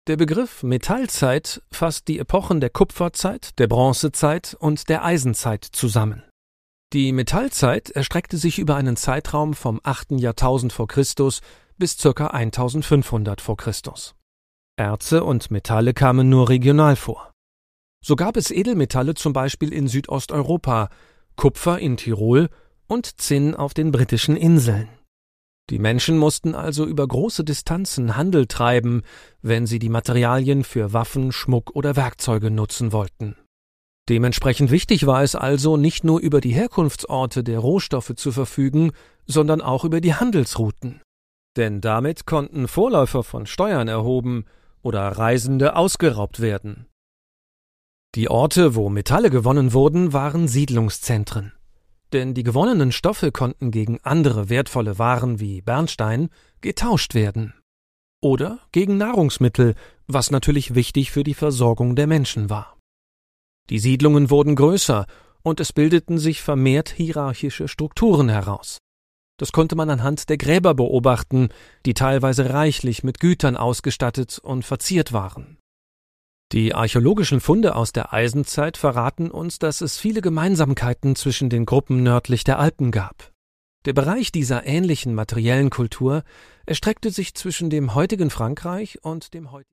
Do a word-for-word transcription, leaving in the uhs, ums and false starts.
Der Begriff Metallzeit fasst die Epochen der Kupferzeit, der Bronzezeit und der Eisenzeit zusammen. Die Metallzeit erstreckte sich über einen Zeitraum vom achten Jahrtausend vor Christus bis ca. eintausendfünfhundert vor Christus. Erze und Metalle kamen nur regional vor. So gab es Edelmetalle zum Beispiel in Südosteuropa, Kupfer in Tirol und Zinn auf den britischen Inseln. Die Menschen mussten also über große Distanzen Handel treiben, wenn sie die Materialien für Waffen, Schmuck oder Werkzeuge nutzen wollten. Dementsprechend wichtig war es also, nicht nur über die Herkunftsorte der Rohstoffe zu verfügen, sondern auch über die Handelsrouten. Denn damit konnten Vorläufer von Steuern erhoben oder Reisende ausgeraubt werden. Die Orte, wo Metalle gewonnen wurden, waren Siedlungszentren. Denn die gewonnenen Stoffe konnten gegen andere wertvolle Waren wie Bernstein getauscht werden. Oder gegen Nahrungsmittel, was natürlich wichtig für die Versorgung der Menschen war. Die Siedlungen wurden größer und es bildeten sich vermehrt hierarchische Strukturen heraus. Das konnte man anhand der Gräber beobachten, die teilweise reichlich mit Gütern ausgestattet und verziert waren. Die archäologischen Funde aus der Eisenzeit verraten uns, dass es viele Gemeinsamkeiten zwischen den Gruppen nördlich der Alpen gab. Der Bereich dieser ähnlichen materiellen Kultur erstreckte sich zwischen dem heutigen Frankreich und dem heutigen